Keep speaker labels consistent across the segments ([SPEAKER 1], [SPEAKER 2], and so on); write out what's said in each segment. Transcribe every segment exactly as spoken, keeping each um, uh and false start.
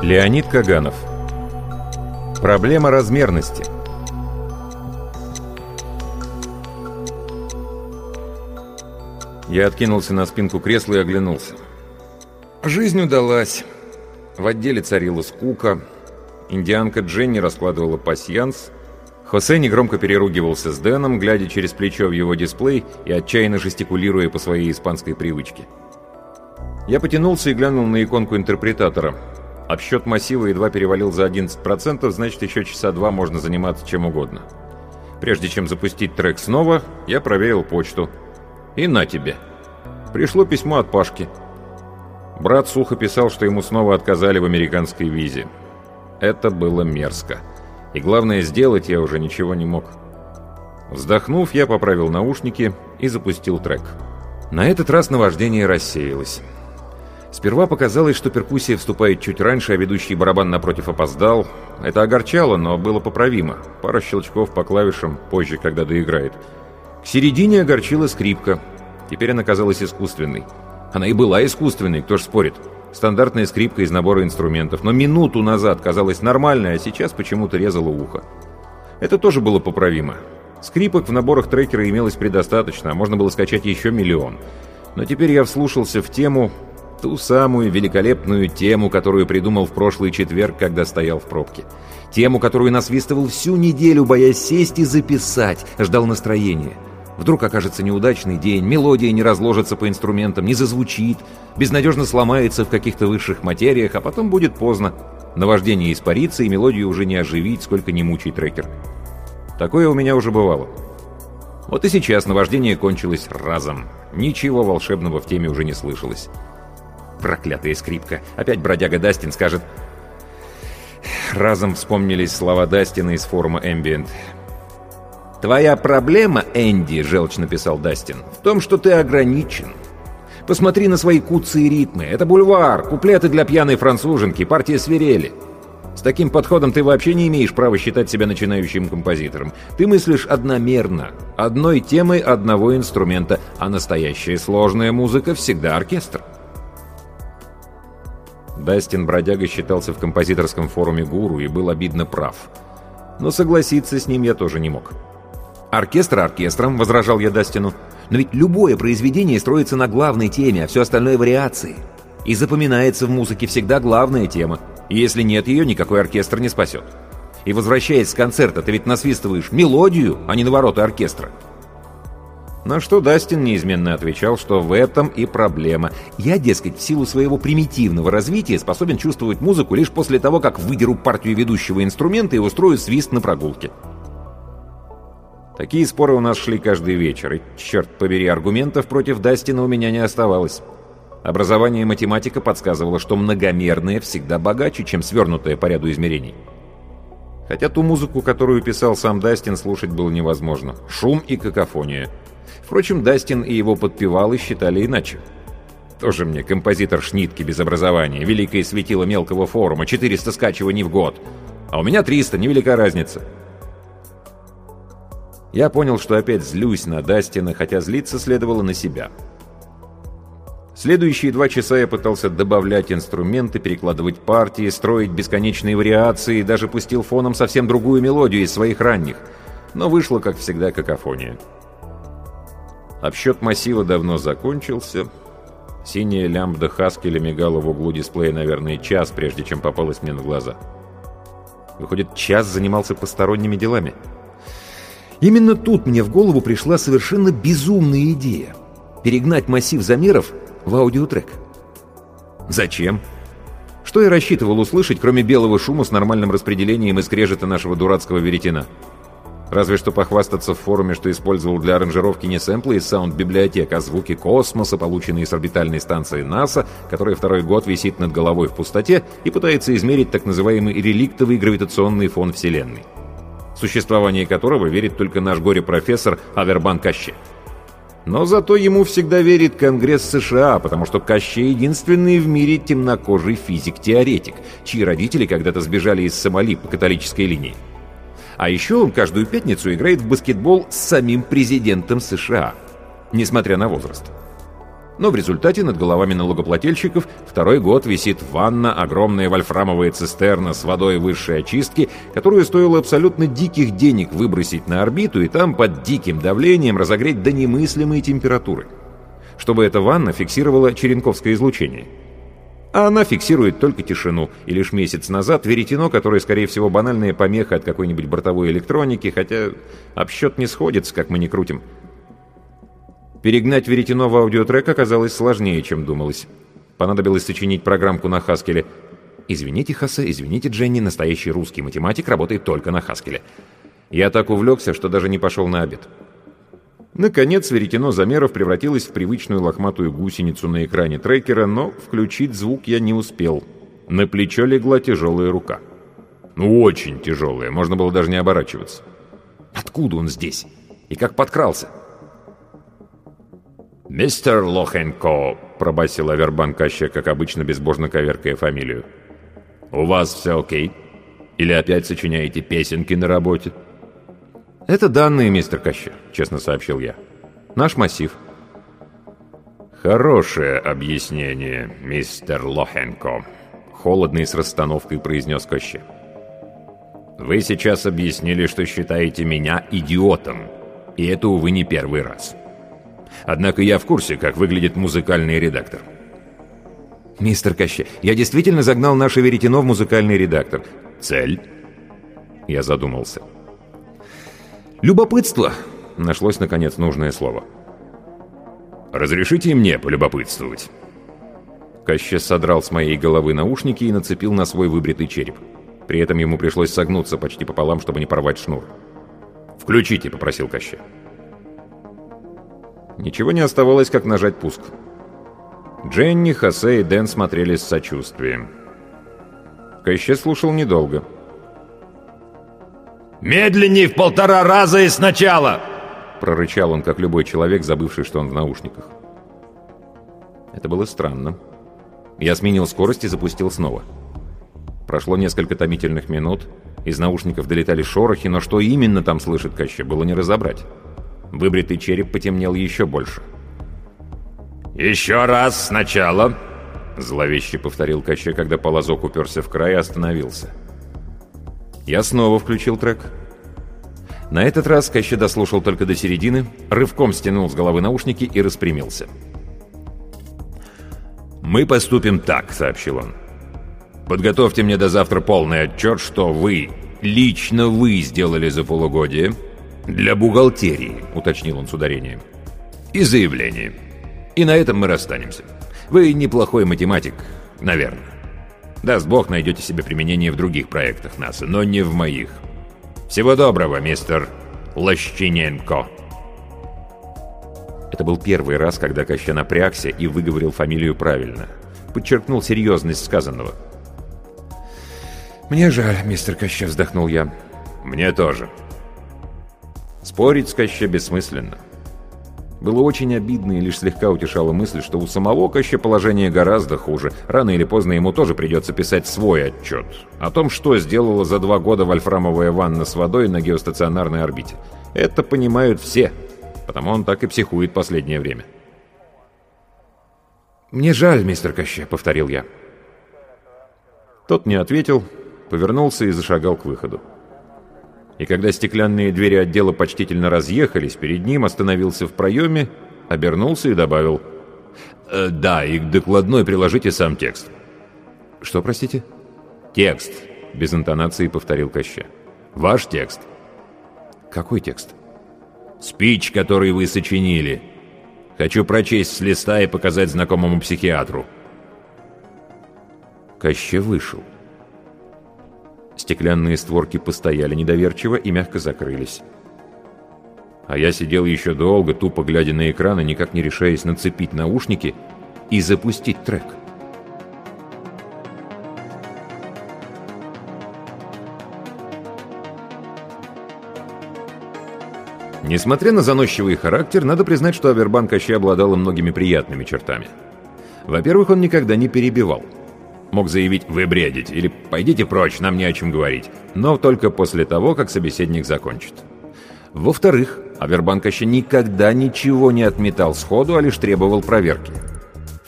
[SPEAKER 1] Леонид Каганов. Проблема размерности. Я откинулся на спинку кресла и оглянулся. Жизнь удалась. В отделе царила скука. Индианка Дженни раскладывала пасьянс. Хосе негромко переругивался с Дэном, глядя через плечо в его дисплей и отчаянно жестикулируя по своей испанской привычке. Я потянулся и глянул на иконку интерпретатора. Обсчет массива едва перевалил за одиннадцать процентов, значит, еще часа два можно заниматься чем угодно. Прежде чем запустить трек снова, я проверил почту. И на тебе. Пришло письмо от Пашки. Брат сухо писал, что ему снова отказали в американской визе. Это было мерзко. И главное, сделать я уже ничего не мог. Вздохнув, я поправил наушники и запустил трек. На этот раз наваждение рассеялось. Сперва показалось, что перкуссия вступает чуть раньше, а ведущий барабан напротив опоздал. Это огорчало, но было поправимо. Пара щелчков по клавишам позже, когда доиграет. К середине огорчила скрипка. Теперь она казалась искусственной. Она и была искусственной, кто ж спорит. Стандартная скрипка из набора инструментов. Но минуту назад казалась нормальной, а сейчас почему-то резала ухо. Это тоже было поправимо. Скрипок в наборах трекера имелось предостаточно, а можно было скачать еще миллион. Но теперь я вслушался в тему... Ту самую великолепную тему, которую придумал в прошлый четверг, когда стоял в пробке. Тему, которую насвистывал всю неделю, боясь сесть и записать, ждал настроения. Вдруг окажется неудачный день, мелодия не разложится по инструментам, не зазвучит, безнадежно сломается в каких-то высших материях, а потом будет поздно. Наваждение испарится, и мелодию уже не оживить, сколько не мучай трекер. Такое у меня уже бывало. Вот и сейчас наваждение кончилось разом. Ничего волшебного в теме уже не слышалось. Проклятая скрипка. Опять бродяга Дастин скажет... Разом вспомнились слова Дастина из форума Ambient. «Твоя проблема, Энди, — желчно написал Дастин, — в том, что ты ограничен. Посмотри на свои куцы и ритмы. Это бульвар, куплеты для пьяной француженки, партия свирели. С таким подходом ты вообще не имеешь права считать себя начинающим композитором. Ты мыслишь одномерно, одной темой одного инструмента, а настоящая сложная музыка всегда оркестр». Дастин Бродяга считался в композиторском форуме гуру и был обидно прав. Но согласиться с ним я тоже не мог. «Оркестр оркестром», — возражал я Дастину. «Но ведь любое произведение строится на главной теме, а все остальное — вариации. И запоминается в музыке всегда главная тема. И если нет ее, никакой оркестр не спасет. И возвращаясь с концерта, ты ведь насвистываешь мелодию, а не навороты оркестра». На что Дастин неизменно отвечал, что в этом и проблема. Я, дескать, в силу своего примитивного развития способен чувствовать музыку лишь после того, как выдеру партию ведущего инструмента и устрою свист на прогулке. Такие споры у нас шли каждый вечер, и, черт побери, аргументов против Дастина у меня не оставалось. Образование математика подсказывало, что многомерное всегда богаче, чем свернутое по ряду измерений. Хотя ту музыку, которую писал сам Дастин, слушать было невозможно. Шум и какофония. Впрочем, Дастин и его подпевалы считали иначе. Тоже мне композитор Шнитке без образования, великое светило мелкого форума, четыреста скачиваний в год. А у меня триста, невелика разница. Я понял, что опять злюсь на Дастина, хотя злиться следовало на себя. Следующие два часа я пытался добавлять инструменты, перекладывать партии, строить бесконечные вариации, даже пустил фоном совсем другую мелодию из своих ранних. Но вышло, как всегда, какофония. Обсчет массива давно закончился. Синяя лямбда Хаскеля мигала в углу дисплея, наверное, час, прежде чем попалась мне на глаза. Выходит, час занимался посторонними делами. Именно тут мне в голову пришла совершенно безумная идея — перегнать массив замеров в аудиотрек. Зачем? Что я рассчитывал услышать, кроме белого шума с нормальным распределением и скрежета нашего дурацкого веретена? Разве что похвастаться в форуме, что использовал для аранжировки не сэмплы из саунд-библиотек, а звуки космоса, полученные с орбитальной станции НАСА, которая второй год висит над головой в пустоте и пытается измерить так называемый реликтовый гравитационный фон Вселенной, в существование которого верит только наш горе-профессор Авербан Каще. Но зато ему всегда верит Конгресс США, потому что Каще — единственный в мире темнокожий физик-теоретик, чьи родители когда-то сбежали из Сомали по католической линии. А еще он каждую пятницу играет в баскетбол с самим президентом США, несмотря на возраст. Но в результате над головами налогоплательщиков второй год висит ванна, огромная вольфрамовая цистерна с водой высшей очистки, которую стоило абсолютно диких денег выбросить на орбиту и там под диким давлением разогреть до немыслимой температуры, чтобы эта ванна фиксировала черенковское излучение. А она фиксирует только тишину, и лишь месяц назад веретено, которое, скорее всего, банальная помеха от какой-нибудь бортовой электроники, хотя обсчет не сходится, как мы ни крутим. Перегнать веретено в аудиотрек оказалось сложнее, чем думалось. Понадобилось сочинить программку на Хаскеле. Извините, Хосе, извините, Дженни, настоящий русский математик работает только на Хаскеле. Я так увлекся, что даже не пошел на обед. Наконец, веретено замеров превратилось в привычную лохматую гусеницу на экране трекера, но включить звук я не успел. На плечо легла тяжелая рука. Ну, очень тяжелая, можно было даже не оборачиваться. Откуда он здесь? И как подкрался? «Мистер Лохенко», — пробасил Авербан Коще, как обычно, безбожно коверкая фамилию. «У вас все окей? Или опять сочиняете песенки на работе?» «Это данные, мистер Коще», — честно сообщил я. «Наш массив». «Хорошее объяснение, мистер Лохенко», — холодно и с расстановкой произнес Коще. «Вы сейчас объяснили, что считаете меня идиотом, и это, увы, не первый раз. Однако я в курсе, как выглядит музыкальный редактор». «Мистер Коще, я действительно загнал наше веретено в музыкальный редактор. Цель?» Я задумался. «Любопытство!» — нашлось, наконец, нужное слово. «Разрешите и мне полюбопытствовать?» Коще содрал с моей головы наушники и нацепил на свой выбритый череп. При этом ему пришлось согнуться почти пополам, чтобы не порвать шнур. «Включите», — попросил Коще. Ничего не оставалось, как нажать пуск. Дженни, Хосе и Дэн смотрели с сочувствием. Коще слушал недолго.
[SPEAKER 2] «Медленней в полтора раза и сначала!»
[SPEAKER 1] Прорычал он, как любой человек, забывший, что он в наушниках. Это было странно. Я сменил скорость и запустил снова. Прошло несколько томительных минут. Из наушников долетали шорохи, но что именно там слышит Коще, было не разобрать. Выбритый череп потемнел еще больше.
[SPEAKER 2] «Еще раз сначала!»
[SPEAKER 1] Зловеще повторил Коще, когда полозок уперся в край и остановился. Я снова включил трек. На этот раз Коще дослушал только до середины, рывком стянул с головы наушники и распрямился.
[SPEAKER 2] «Мы поступим так», — сообщил он. «Подготовьте мне до завтра полный отчет, что вы, лично вы сделали за полугодие. Для бухгалтерии», — уточнил он с ударением. «И заявление. И на этом мы расстанемся. Вы неплохой математик, наверное. Даст Бог, найдете себе применение в других проектах НАСА, но не в моих. Всего доброго, мистер Лощиненко».
[SPEAKER 1] Это был первый раз, когда Коще напрягся и выговорил фамилию правильно. Подчеркнул серьезность сказанного. «Мне жаль, мистер Коще», — вздохнул я.
[SPEAKER 2] «Мне тоже».
[SPEAKER 1] Спорить с Коще бессмысленно. Было очень обидно и лишь слегка утешала мысль, что у самого Коще положение гораздо хуже. Рано или поздно ему тоже придется писать свой отчет о том, что сделала за два года вольфрамовая ванна с водой на геостационарной орбите. Это понимают все, потому он так и психует последнее время. «Мне жаль, мистер Коще», — повторил я. Тот не ответил, повернулся и зашагал к выходу. И когда стеклянные двери отдела почтительно разъехались, перед ним остановился в проеме, обернулся и добавил:
[SPEAKER 2] э, «Да, и к докладной приложите сам текст».
[SPEAKER 1] «Что, простите?»
[SPEAKER 2] «Текст»,
[SPEAKER 1] — без интонации повторил Коще.
[SPEAKER 2] «Ваш текст».
[SPEAKER 1] «Какой текст?»
[SPEAKER 2] «Спич, который вы сочинили. Хочу прочесть с листа и показать знакомому психиатру».
[SPEAKER 1] Коще вышел. Стеклянные створки постояли недоверчиво и мягко закрылись. А я сидел еще долго, тупо глядя на экран и никак не решаясь нацепить наушники и запустить трек. Несмотря на заносчивый характер, надо признать, что Авербан Коще обладал многими приятными чертами. Во-первых, он никогда не перебивал. Мог заявить «вы бредите» или «пойдите прочь, нам не о чем говорить», но только после того, как собеседник закончит. Во-вторых, Авербан Коще никогда ничего не отметал сходу, а лишь требовал проверки.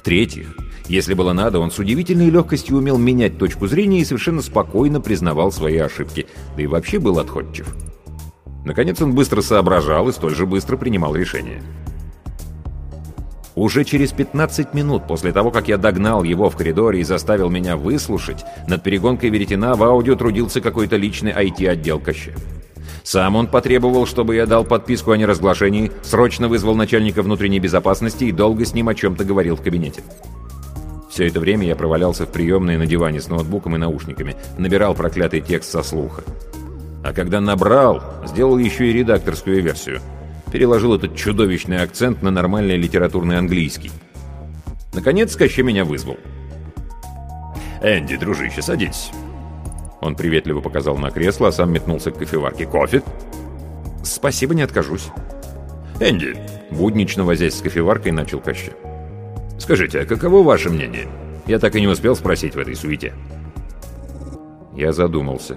[SPEAKER 1] В-третьих, если было надо, он с удивительной легкостью умел менять точку зрения и совершенно спокойно признавал свои ошибки, да и вообще был отходчив. Наконец он быстро соображал и столь же быстро принимал решения. Уже через пятнадцать минут после того, как я догнал его в коридоре и заставил меня выслушать, над перегонкой веретена в аудио трудился какой-то личный ай ти-отдел Кощея. Сам он потребовал, чтобы я дал подписку о неразглашении, срочно вызвал начальника внутренней безопасности и долго с ним о чем-то говорил в кабинете. Все это время я провалялся в приемной на диване с ноутбуком и наушниками, набирал проклятый текст со слуха. А когда набрал, сделал еще и редакторскую версию. Переложил этот чудовищный акцент на нормальный литературный английский. Наконец Кощей меня вызвал. «Энди, дружище, садись». Он приветливо показал на кресло, а сам метнулся к кофеварке. «Кофе?» «Спасибо, не откажусь». «Энди», буднично возясь с кофеваркой, начал Кощей. «Скажите, а каково ваше мнение? Я так и не успел спросить в этой суете». Я задумался.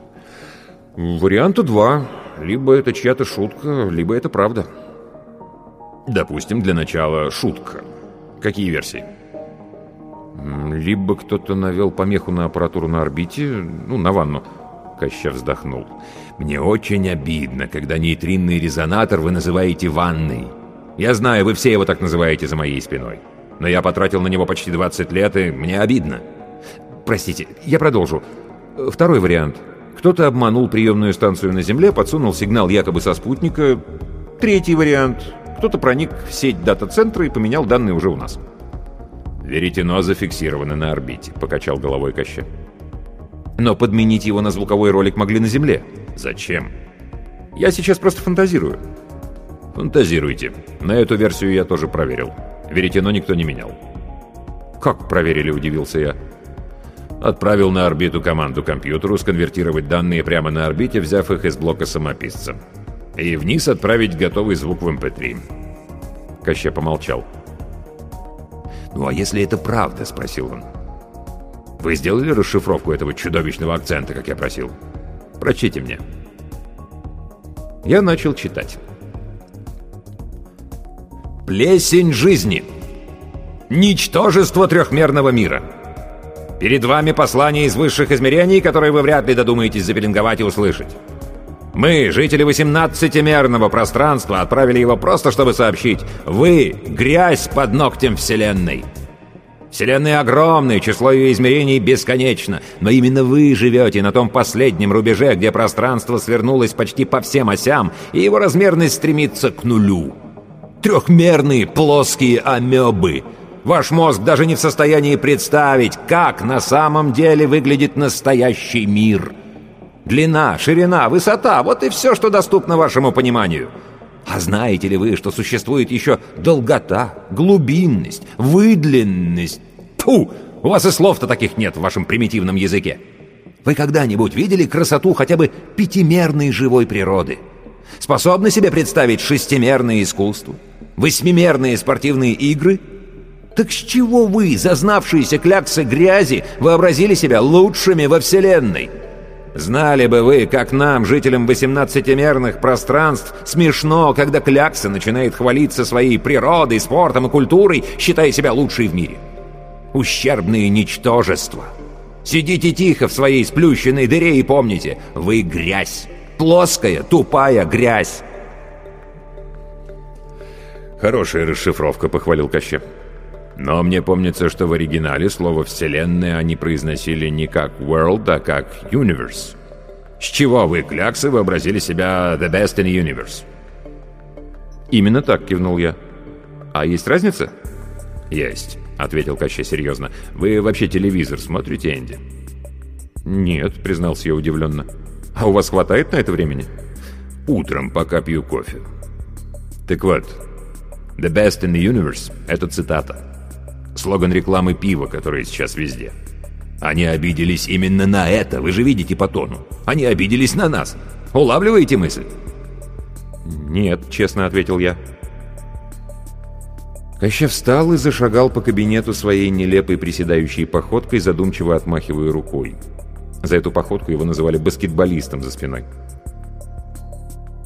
[SPEAKER 1] «Варианта два. Либо это чья-то шутка, либо это правда». «Допустим, для начала шутка. Какие версии?» «Либо кто-то навел помеху на аппаратуру на орбите, ну, на ванну». Кощей вздохнул. «Мне очень обидно, когда нейтринный резонатор вы называете ванной. Я знаю, вы все его так называете за моей спиной. Но я потратил на него почти двадцать лет, и мне обидно». «Простите, я продолжу. Второй вариант. Кто-то обманул приемную станцию на Земле, подсунул сигнал якобы со спутника. Третий вариант. Кто-то проник в сеть дата-центра и поменял данные уже у нас». «Веретено зафиксировано на орбите», — покачал головой Кощей. «Но подменить его на звуковой ролик могли на Земле». «Зачем?» «Я сейчас просто фантазирую». «Фантазируйте. На эту версию я тоже проверил. Веретено никто не менял». «Как проверили?» — удивился я. «Отправил на орбиту команду компьютеру сконвертировать данные прямо на орбите, взяв их из блока самописца. И вниз отправить готовый звук в эм пэ три». Кощей помолчал. «Ну а если это правда?» — спросил он. «Вы сделали расшифровку этого чудовищного акцента, как я просил? Прочтите мне». Я начал читать. «Плесень жизни. Ничтожество трехмерного мира. Перед вами послание из высших измерений, которое вы вряд ли додумаетесь запеленговать и услышать. Мы, жители восемнадцатимерного пространства, отправили его просто, чтобы сообщить: вы — грязь под ногтем Вселенной. Вселенная огромная, число ее измерений бесконечно, но именно вы живете на том последнем рубеже, где пространство свернулось почти по всем осям, и его размерность стремится к нулю. Трехмерные плоские амебы. Ваш мозг даже не в состоянии представить, как на самом деле выглядит настоящий мир. Длина, ширина, высота — вот и все, что доступно вашему пониманию. А знаете ли вы, что существует еще долгота, глубинность, выдленность? Фу! У вас и слов-то таких нет в вашем примитивном языке. Вы когда-нибудь видели красоту хотя бы пятимерной живой природы? Способны себе представить шестимерное искусство? Восьмимерные спортивные игры? Так с чего вы, зазнавшиеся кляксы грязи, вообразили себя лучшими во Вселенной? Знали бы вы, как нам, жителям восемнадцатимерных пространств, смешно, когда клякса начинает хвалиться своей природой, спортом и культурой, считая себя лучшей в мире. Ущербные ничтожества. Сидите тихо в своей сплющенной дыре и помните, вы грязь. Плоская, тупая грязь. «Хорошая расшифровка», — похвалил Кощей. «Но мне помнится, что в оригинале слово «вселенная» они произносили не как «world», а как «universe». С чего вы, кляксы, вообразили себя «the best in the universe»?» «Именно так», — кивнул я. «А есть разница?» «Есть», — ответил Кощей серьезно. «Вы вообще телевизор смотрите, Энди?» «Нет», — признался я удивленно. «А у вас хватает на это времени?» «Утром, пока пью кофе». Так вот, «the best in the universe» — это цитата. Слоган рекламы пива, который сейчас везде. Они обиделись именно на это, вы же видите по тону. Они обиделись на нас. Улавливаете мысль? «Нет», — честно ответил я. Кощей встал и зашагал по кабинету своей нелепой приседающей походкой, задумчиво отмахивая рукой. За эту походку его называли баскетболистом за спиной.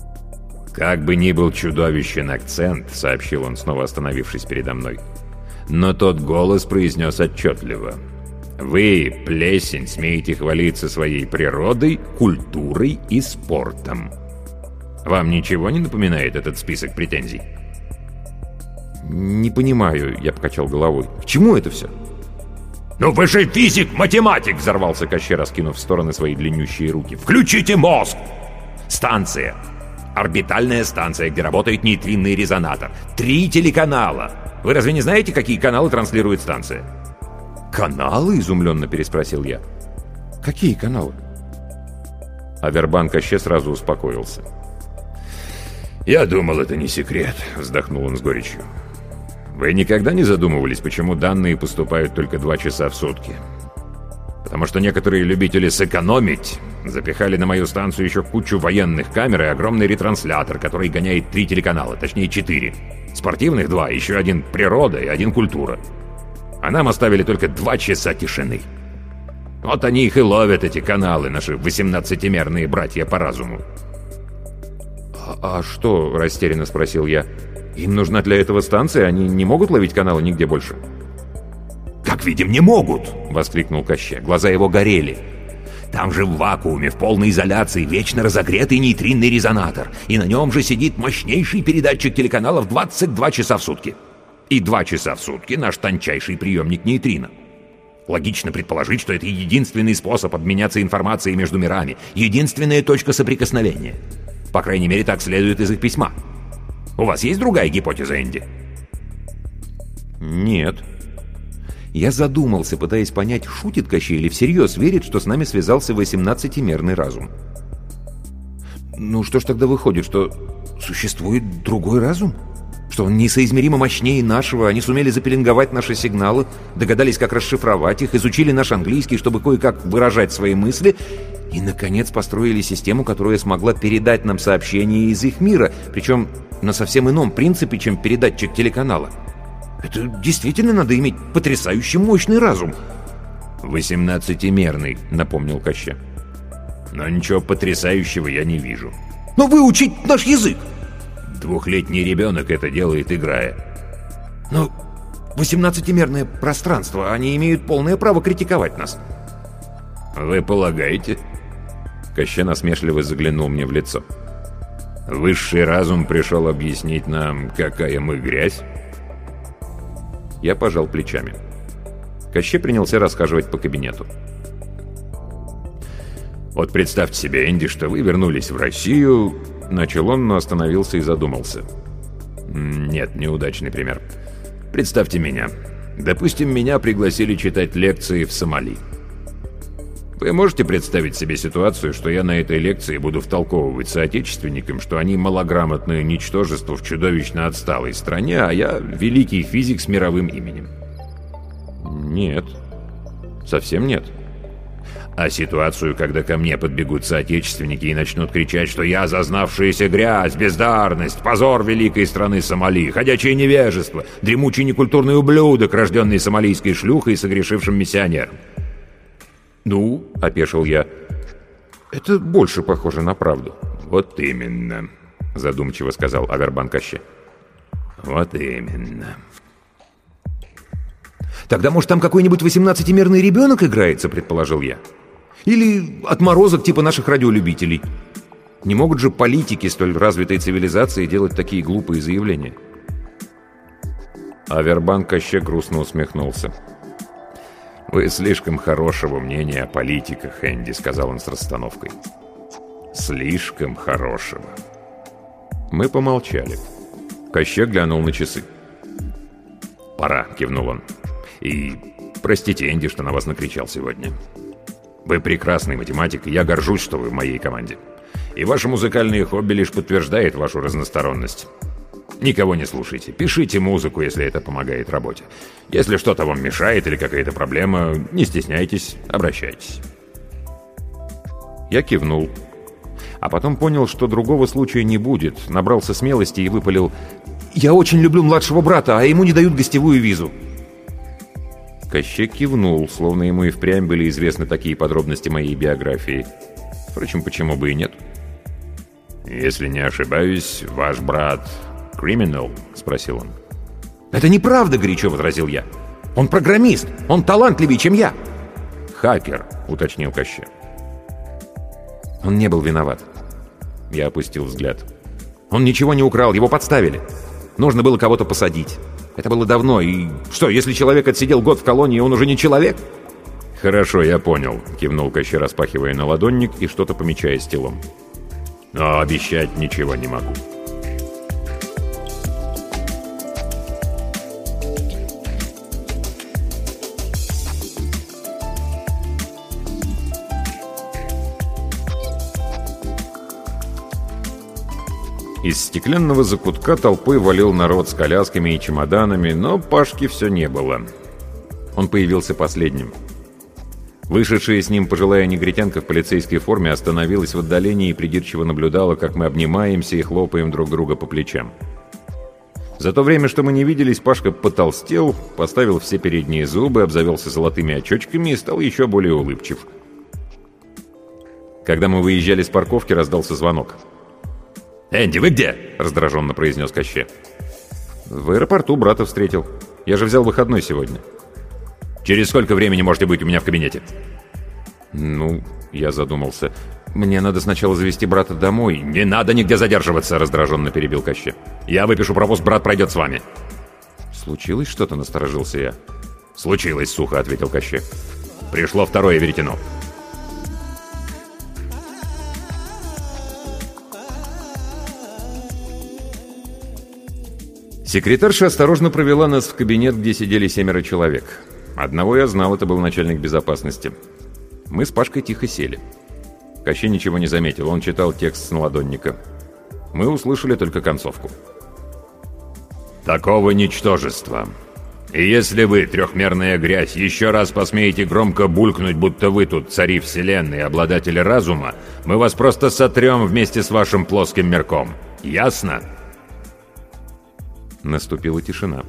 [SPEAKER 1] «Как бы ни был чудовищен акцент», — сообщил он, снова остановившись передо мной,
[SPEAKER 2] Но тот голос произнес отчетливо: «Вы, плесень, смеете хвалиться своей природой, культурой и спортом». Вам ничего не напоминает этот список претензий?
[SPEAKER 1] «Не понимаю», — я покачал головой. «К чему это все?»
[SPEAKER 2] «Ну вы же физик, математик!» — взорвался Кощей, раскинув в стороны свои длиннющие руки. «Включите мозг! Станция. Орбитальная станция, где работает нейтринный резонатор. Три телеканала. Вы разве не знаете, какие каналы транслирует станция?»
[SPEAKER 1] «Каналы?» — изумленно переспросил я. «Какие каналы?» Авербан Кощей сразу успокоился.
[SPEAKER 2] «Я думал, это не секрет», — вздохнул он с горечью. «Вы никогда не задумывались, почему данные поступают только два часа в сутки? Потому что некоторые любители сэкономить запихали на мою станцию еще кучу военных камер и огромный ретранслятор, который гоняет три телеканала, точнее четыре. Спортивных два, еще один природа и один культура. А нам оставили только два часа тишины. Вот они их и ловят, эти каналы, наши восемнадцатимерные братья по разуму».
[SPEAKER 1] «А, а что?» — растерянно спросил я. «Им нужна для этого станция? Они не могут ловить каналы нигде больше?»
[SPEAKER 2] «Как видим, не могут!» — воскликнул Кощей. Глаза его горели. «Там же в вакууме, в полной изоляции, вечно разогретый нейтринный резонатор. И на нем же сидит мощнейший передатчик телеканалов двадцать два часа в сутки. И два часа в сутки наш тончайший приемник нейтрино. Логично предположить, что это единственный способ обменяться информацией между мирами, единственная точка соприкосновения. По крайней мере, так следует из их письма. У вас есть другая гипотеза, Энди?»
[SPEAKER 1] «Нет». Я задумался, пытаясь понять, шутит Кощей или всерьез верит, что с нами связался восемнадцатимерный разум. «Ну что ж тогда выходит, что существует другой разум? Что он несоизмеримо мощнее нашего, они сумели запеленговать наши сигналы, догадались, как расшифровать их, изучили наш английский, чтобы кое-как выражать свои мысли, и, наконец, построили систему, которая смогла передать нам сообщения из их мира, причем на совсем ином принципе, чем передатчик телеканала. Это действительно надо иметь потрясающе мощный разум».
[SPEAKER 2] «Восемнадцатимерный», — напомнил Кощей. «Но ничего потрясающего я не вижу».
[SPEAKER 1] «Но выучить наш язык!»
[SPEAKER 2] «Двухлетний ребенок это делает, играя».
[SPEAKER 1] «Но восемнадцатимерное пространство, они имеют полное право критиковать нас».
[SPEAKER 2] «Вы полагаете?»
[SPEAKER 1] Кощей насмешливо заглянул мне в лицо.
[SPEAKER 2] «Высший разум пришел объяснить нам, какая мы грязь?»
[SPEAKER 1] Я пожал плечами. Кощей принялся расхаживать по кабинету.
[SPEAKER 2] «Вот представьте себе, Энди, что вы вернулись в Россию...» Начал он, но остановился и задумался. «Нет, неудачный пример. Представьте меня. Допустим, меня пригласили читать лекции в Сомали. Вы можете представить себе ситуацию, что я на этой лекции буду втолковывать соотечественникам, что они малограмотное ничтожество в чудовищно отсталой стране, а я великий физик с мировым именем?»
[SPEAKER 1] «Нет, совсем нет».
[SPEAKER 2] «А ситуацию, когда ко мне подбегут соотечественники и начнут кричать, что я зазнавшаяся грязь, бездарность, позор великой страны Сомали, ходячее невежество, дремучий некультурный ублюдок, рожденный сомалийской шлюхой и согрешившим миссионером?»
[SPEAKER 1] «Ну, — опешил я, — это больше похоже на правду».
[SPEAKER 2] «Вот именно», — задумчиво сказал Авербан Кощей. «Вот именно».
[SPEAKER 1] «Тогда, может, там какой-нибудь восемнадцатимерный ребенок играется?» — предположил я. «Или отморозок типа наших радиолюбителей. Не могут же политики столь развитой цивилизации делать такие глупые заявления?»
[SPEAKER 2] Авербан Кощей грустно усмехнулся. «Вы слишком хорошего мнения о политиках, Энди», — сказал он с расстановкой. «Слишком хорошего».
[SPEAKER 1] Мы помолчали. Кощей глянул на часы.
[SPEAKER 2] «Пора», — кивнул он. «И простите, Энди, что на вас накричал сегодня. Вы прекрасный математик, и я горжусь, что вы в моей команде. И ваше музыкальное хобби лишь подтверждает вашу разносторонность. Никого не слушайте, пишите музыку, если это помогает работе. Если что-то вам мешает или какая-то проблема, не стесняйтесь, обращайтесь».
[SPEAKER 1] Я кивнул. А потом понял, что другого случая не будет, набрался смелости и выпалил: «Я очень люблю младшего брата, а ему не дают гостевую визу». Кощей кивнул, словно ему и впрямь были известны такие подробности моей биографии. Впрочем, почему бы и нет?
[SPEAKER 2] «Если не ошибаюсь, ваш брат криминал?» — спросил он.
[SPEAKER 1] «Это неправда», — горячо возразил я. «Он программист, он талантливее, чем я». «Хакер», — уточнил Кощей. Он не был виноват. Я опустил взгляд. Он ничего не украл, его подставили. Нужно было кого-то посадить. Это было давно, и что, если человек отсидел год в колонии, он уже не человек? «Хорошо, я понял», — кивнул Кощей, распахивая наладонник и что-то помечая стилом. «Но обещать ничего не могу». Из стеклянного закутка толпой валил народ с колясками и чемоданами, но Пашки все не было. Он появился последним. Вышедшая с ним пожилая негритянка в полицейской форме остановилась в отдалении и придирчиво наблюдала, как мы обнимаемся и хлопаем друг друга по плечам. За то время, что мы не виделись, Пашка потолстел, поставил все передние зубы, обзавелся золотыми очечками и стал еще более улыбчив. Когда мы выезжали с парковки, раздался звонок. «Энди, вы где?» — раздраженно произнес Кощей. «В аэропорту брата встретил. Я же взял выходной сегодня». «Через сколько времени можете быть у меня в кабинете?» «Ну...» — я задумался. «Мне надо сначала завести брата домой». «Не надо нигде задерживаться!» — раздраженно перебил Кощей. «Я выпишу пропуск, брат пройдет с вами». «Случилось что-то?» — насторожился я. «Случилось», — сухо ответил Кощей. «Пришло второе веретено». Секретарша осторожно провела нас в кабинет, где сидели семеро человек. Одного я знал, это был начальник безопасности. Мы с Пашкой тихо сели. Кощей ничего не заметил, он читал текст с наладонника. Мы услышали только концовку. «Такого ничтожества. И если вы, трехмерная грязь, еще раз посмеете громко булькнуть, будто вы тут цари вселенной и обладатели разума, мы вас просто сотрем вместе с вашим плоским мирком. Ясно?» Наступила тишина.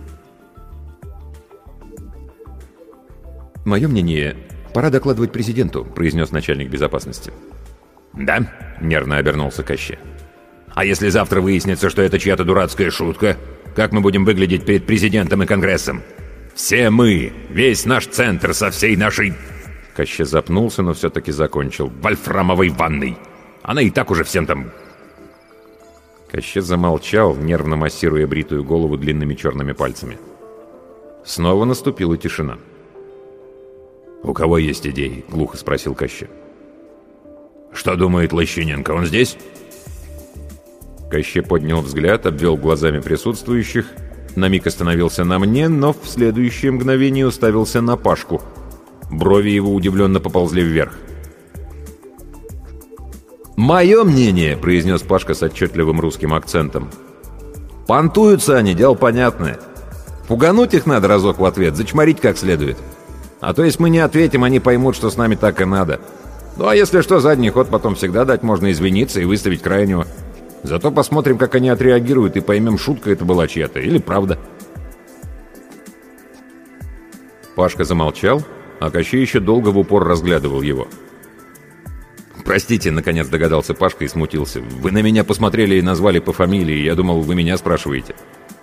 [SPEAKER 1] «Мое мнение, пора докладывать президенту», — произнес начальник безопасности. «Да?» — нервно обернулся Кощей. «А если завтра выяснится, что это чья-то дурацкая шутка, как мы будем выглядеть перед президентом и Конгрессом? Все мы, весь наш центр со всей нашей...» Кощей запнулся, но все-таки закончил. «Вольфрамовой ванной. Она и так уже всем там...» Кощей замолчал, нервно массируя бритую голову длинными черными пальцами. Снова наступила тишина. «У кого есть идеи?» — глухо спросил Кощей. «Что думает Лощиненко? Он здесь?» Кощей поднял взгляд, обвел глазами присутствующих, на миг остановился на мне, но в следующее мгновение уставился на Пашку. Брови его удивленно поползли вверх. «Мое мнение», — произнес Пашка с отчетливым русским акцентом. «Понтуются они, дело понятное. Пугануть их надо разок в ответ, зачморить как следует. А то, если мы не ответим, они поймут, что с нами так и надо. Ну а если что, задний ход потом всегда дать, можно извиниться и выставить крайнего. Зато посмотрим, как они отреагируют, и поймем, шутка это была чья-то или правда». Пашка замолчал, а Кощей еще долго в упор разглядывал его. «Простите», — наконец догадался Пашка и смутился. «Вы на меня посмотрели и назвали по фамилии. Я думал, вы меня спрашиваете».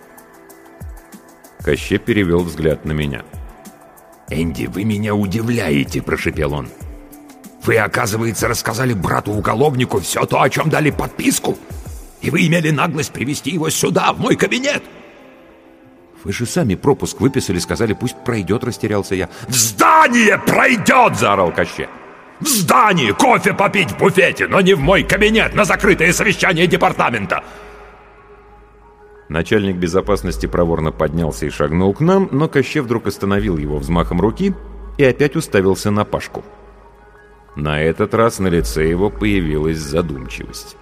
[SPEAKER 1] Кощей перевел взгляд на меня. «Энди, вы меня удивляете», — прошепел он. «Вы, оказывается, рассказали брату-уголовнику все то, о чем дали подписку? И вы имели наглость привести его сюда, в мой кабинет?» «Вы же сами пропуск выписали, сказали, пусть пройдет», — растерялся я. «В здание пройдет!» — заорал Кощей. «В здании кофе попить в буфете, но не в мой кабинет на закрытое совещание департамента!» Начальник безопасности проворно поднялся и шагнул к нам, но Кощей вдруг остановил его взмахом руки и опять уставился на Пашку. На этот раз на лице его появилась задумчивость.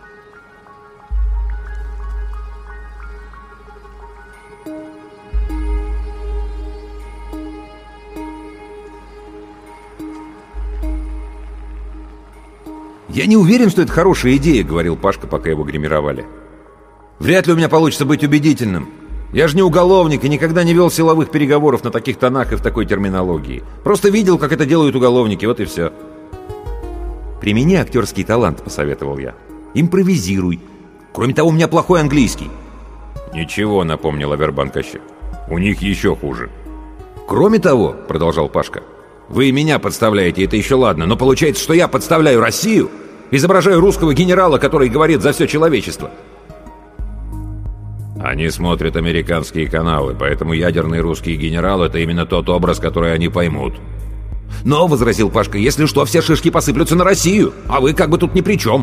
[SPEAKER 1] «Я не уверен, что это хорошая идея», — говорил Пашка, пока его гримировали. «Вряд ли у меня получится быть убедительным. Я же не уголовник и никогда не вел силовых переговоров на таких тонах и в такой терминологии. Просто видел, как это делают уголовники, вот и все». «Примени актерский талант», — посоветовал я. «Импровизируй. Кроме того, у меня плохой английский». «Ничего», — напомнил Авербан Кощей.
[SPEAKER 2] У них еще хуже.
[SPEAKER 3] Кроме того, продолжал Пашка, вы меня подставляете, это еще ладно, но получается, что я подставляю Россию, изображаю русского генерала, который говорит за все человечество.
[SPEAKER 2] Они смотрят американские каналы, поэтому ядерный русский генерал — это именно тот образ, который они поймут.
[SPEAKER 3] Но, возразил Пашка, если что, все шишки посыплются на Россию, а вы как бы тут ни при чем.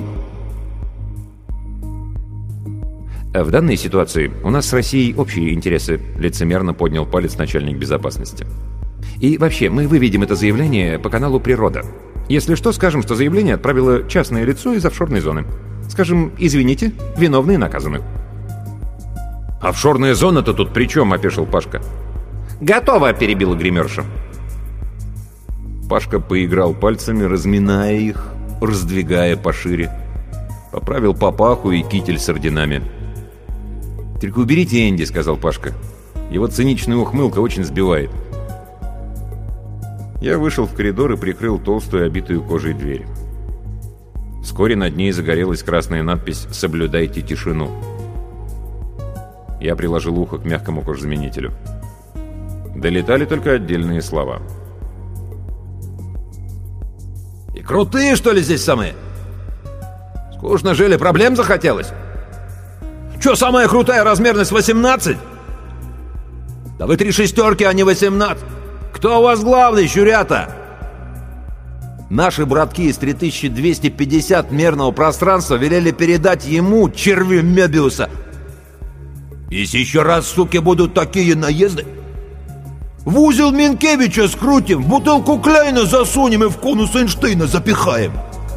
[SPEAKER 1] В данной ситуации у нас с Россией общие интересы, лицемерно поднял палец начальник безопасности. И вообще, мы выведем это заявление по каналу «Природа». Если что, скажем, что заявление отправило частное лицо из офшорной зоны. Скажем, извините, виновные наказаны.
[SPEAKER 2] «Офшорная зона-то тут при чем?» — опешил Пашка.
[SPEAKER 1] «Готово!» — перебила гримерша.
[SPEAKER 3] Пашка поиграл пальцами, разминая их, раздвигая пошире. Поправил папаху и китель с орденами.
[SPEAKER 1] «Только уберите Энди», — сказал Пашка. «Его циничная ухмылка очень сбивает». Я вышел в коридор и прикрыл толстую, обитую кожей дверь. Вскоре над ней загорелась красная надпись «Соблюдайте тишину». Я приложил ухо к мягкому кожзаменителю. Долетали только отдельные слова.
[SPEAKER 3] «И крутые, что ли, здесь самые? Скучно жили, проблем захотелось? Че, самая крутая размерность восемнадцать? Да вы три шестерки, а не восемнадцать. Кто у вас главный, щурята? Наши братки из три тысячи двести пятьдесят мерного пространства велели передать ему, червю Мебиуса. Если еще раз, суки, будут такие наезды, в узел Минкевича скрутим, в бутылку Кляйна засунем и в конус Эйнштейна запихаем.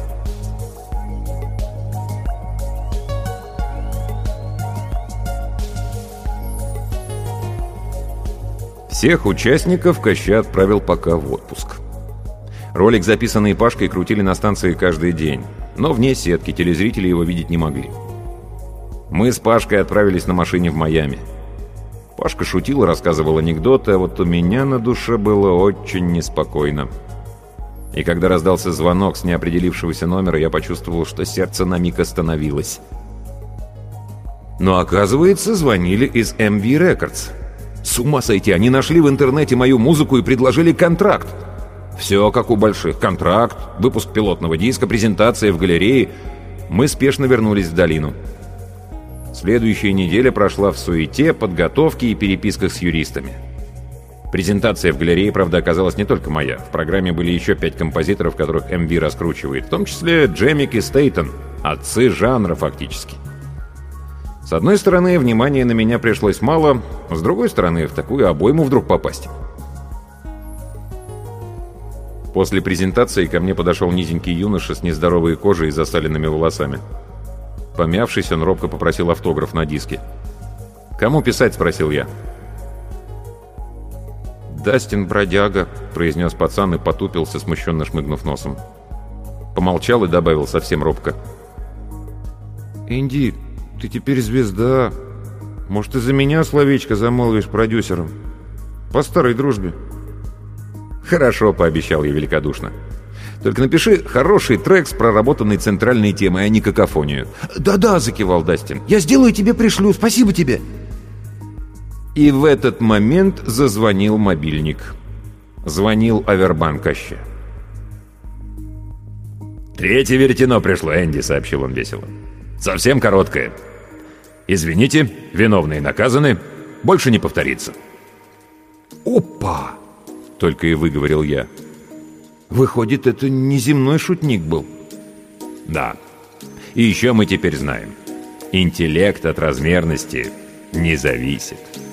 [SPEAKER 1] Всех участников Коща отправил пока в отпуск. Ролик, записанный Пашкой, крутили на станции каждый день, но вне сетки, телезрители его видеть не могли. Мы с Пашкой отправились на машине в Майами. Пашка шутил и рассказывал анекдоты, а вот у меня на душе было очень неспокойно. И когда раздался звонок с неопределившегося номера, я почувствовал, что сердце на миг остановилось. Но оказывается, звонили из эм ви Records. С ума сойти, они нашли в интернете мою музыку и предложили контракт. Все как у больших. Контракт, выпуск пилотного диска, презентация в галерее. Мы спешно вернулись в долину. Следующая неделя прошла в суете, подготовке и переписках с юристами. Презентация в галерее, правда, оказалась не только моя. В программе были еще пять композиторов, которых эм ви раскручивает, в том числе Джемик и Стейтон, отцы жанра фактически. С одной стороны, внимания на меня пришлось мало, с другой стороны, в такую обойму вдруг попасть. После презентации ко мне подошел низенький юноша с нездоровой кожей и засаленными волосами. Помявшись, он робко попросил автограф на диске. «Кому писать?» — спросил я. «Дастин бродяга», — произнес пацан и потупился, смущенно шмыгнув носом. Помолчал и добавил совсем робко. «Энди, ты теперь звезда. Может, из-за меня словечко замолвишь продюсером? По старой дружбе». «Хорошо», — пообещал я великодушно. «Только напиши хороший трек с проработанной центральной темой, а не какофонию». «Да-да», — закивал Дастин. «Я сделаю, тебе пришлю. Спасибо тебе». И в этот момент зазвонил мобильник. Звонил Авербан Коща.
[SPEAKER 2] «Третье веретено пришло, Энди», — сообщил он весело. «Совсем короткое. Извините, виновные наказаны. Больше не повторится».
[SPEAKER 3] «Опа!»
[SPEAKER 1] — только и выговорил я.
[SPEAKER 3] «Выходит, это неземной шутник был».
[SPEAKER 2] «Да. И еще мы теперь знаем. Интеллект от размерности не зависит».